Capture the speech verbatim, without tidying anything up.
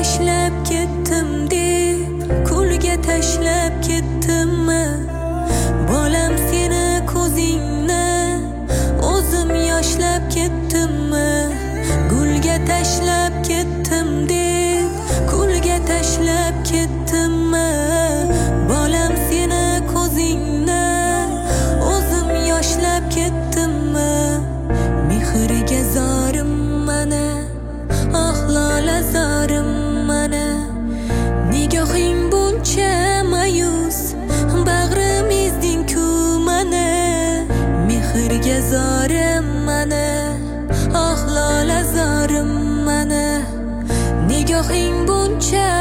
tashlab ketdim deb ko'lga tashlab ketdimmi? Bolam seni ko'zingni o'zim yoshlab ketdimmi? Gulga tashlab ketdim deb ko'lga tashlab ketdimmi? Bolam seni ko'zingni o'zim yoshlab ketdimmi? Mehriga zorim mana, ah lola zorim mana. Nigohing buncha mayus, bag'rim ezding-ku mana. Mehriga zorim mana, ah lola zorim mana. Nigohing buncha